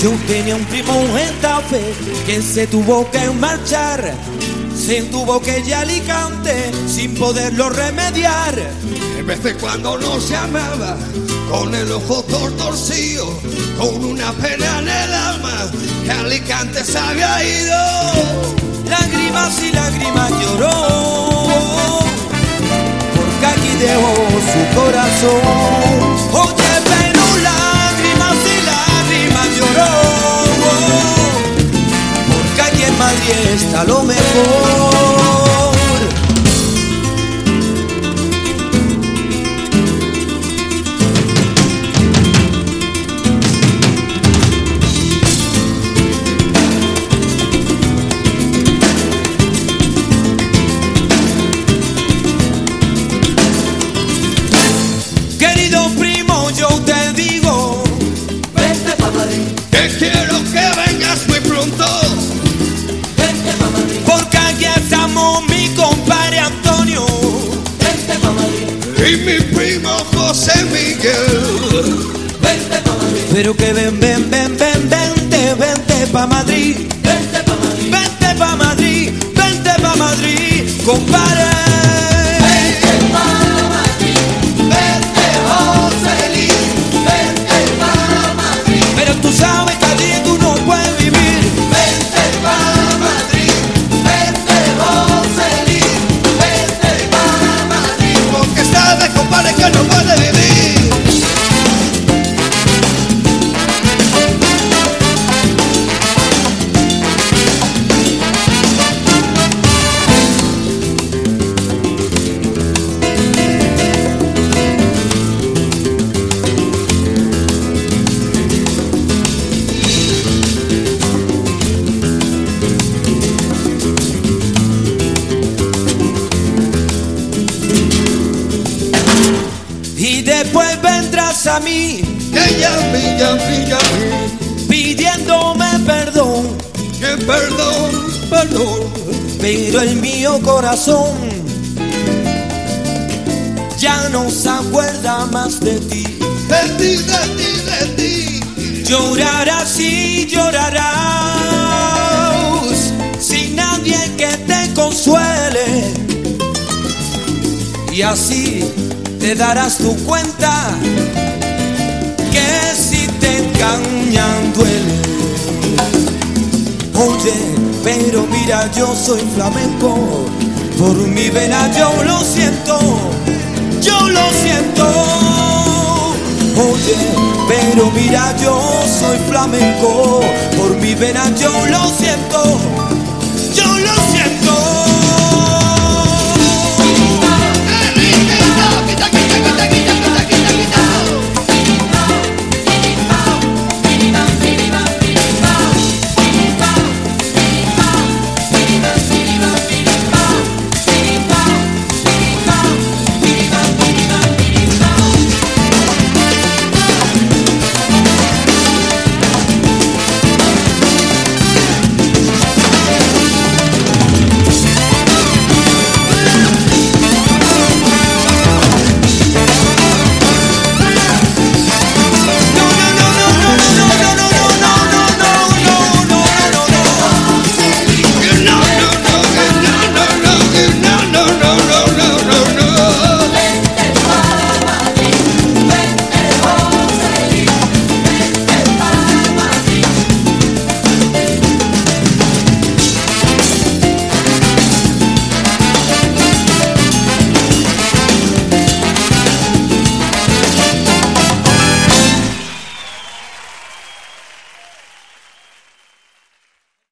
Yo tenía un primo en Getafe que se tuvo que marchar, se tuvo que ir a Alicante sin poderlo remediar. En vez de cuando no se amaba, con el ojo torcido, con una pena en el alma, que a Alicante se había ido. Lágrimas y lágrimas lloró, porque aquí dejó su corazón. Oye, pero lágrimas y lágrimas lloró, porque aquí en Madrid está lo mejor. Querido primo, yo te digo, Vente pa' Madrid, que quiero que vengas muy pronto, vente pa' Madrid, porque aquí estamos mi compadre Antonio vente pa' Madrid, y mi primo José Miguel. vente pa' Madrid, pero que vente pa' Madrid, vente pa' Madrid, vente pa' Madrid, vente pa' Madrid, compadre. vente pa' Madrid, vente José Luis, vente pa' Madrid, Pero tú sabes que allí tú no puedes vivir. vente pa' Madrid, vente José Luis, vente pa' Madrid, Porque sabes, compadre, que no puede vivir. Y después vendrás a mí Que ya pidiéndome perdón, que perdón, pero el mío corazón ya no se acuerda más de ti. de ti. Llorarás y llorarás sin nadie que te consuele, y así te darás tu cuenta que si te engañan duele. Oye, pero mira, yo soy flamenco, por mi vena yo lo siento, yo lo siento. Oye, pero mira, yo soy flamenco, por mi vena yo lo siento,